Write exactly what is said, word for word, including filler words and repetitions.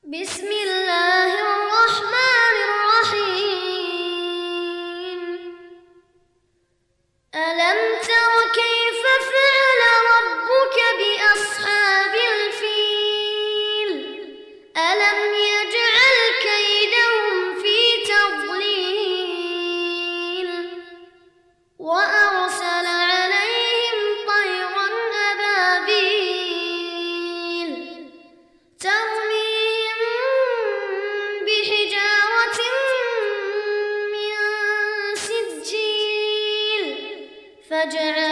بسم الله الرحمن الرحيم. ألم تر كيف فعل ربك بأصحاب الفيل؟ ألم يجعل كيدهم في تضليل وأرسل عليهم طيرا أبابيل ترميهم بحجارة من سجيل فجعل